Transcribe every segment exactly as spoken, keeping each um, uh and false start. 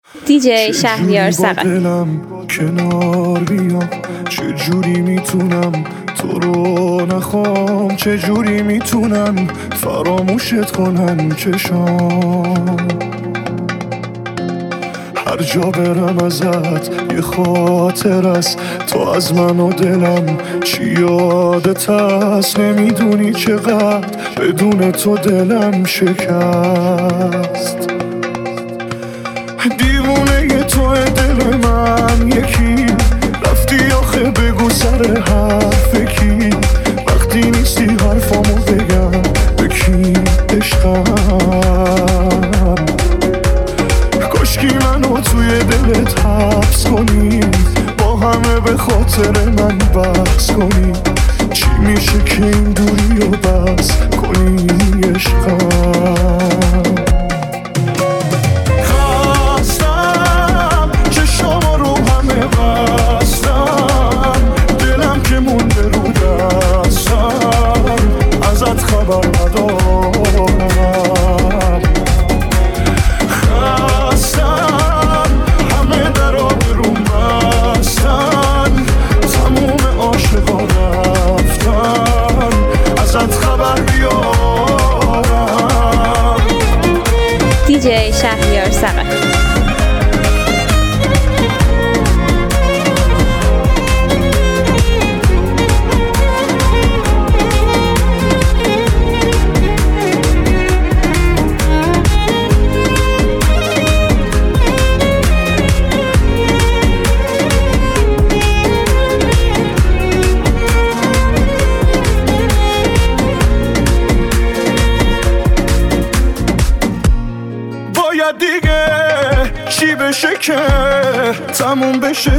دیجی شهریار ثقفی. دلم کنار بیام، چه جوری میتونم تو رو نخوام، چه جوری میتونم فراموشت کنم چشام. هر جا برم ازت یه خاطر است، تو از من و دلم چی یادت هست. نمیدونی چقدر بدون تو دلم شکست. دیوونه ی تو دل من یکی، رفتی آخه بگو سر حرف کی. وقتی نیستی حرفامو بگم به کی عشقم. کاشکی منو توی دلت حبس کنی، با همه به خاطر من بحث کنی. چی میشه که این دوری رو بس کنی عشقم. خستم چشما رو همه بستم، دلم که مونده رو دستم، ازت خبر ندارم. دیجی شهریار ثقفی. دیگه چی بشه که تموم بشه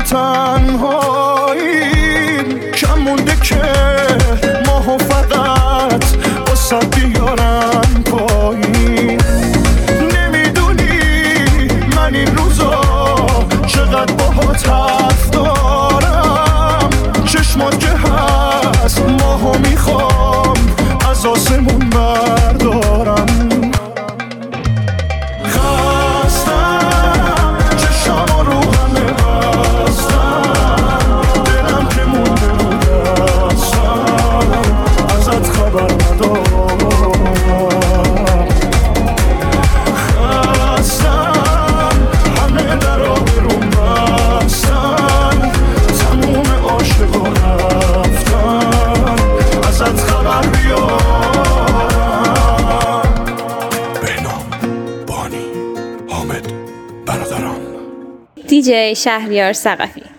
تنهایی، کم مونده که ماهو فقط واسه بیارم پایین. نمیدونی من این روزا چقدر باهات حرف دارم، چشمات که هست ماهو میخوام از آسمون بردارم. دیجی شهریار ثقفی.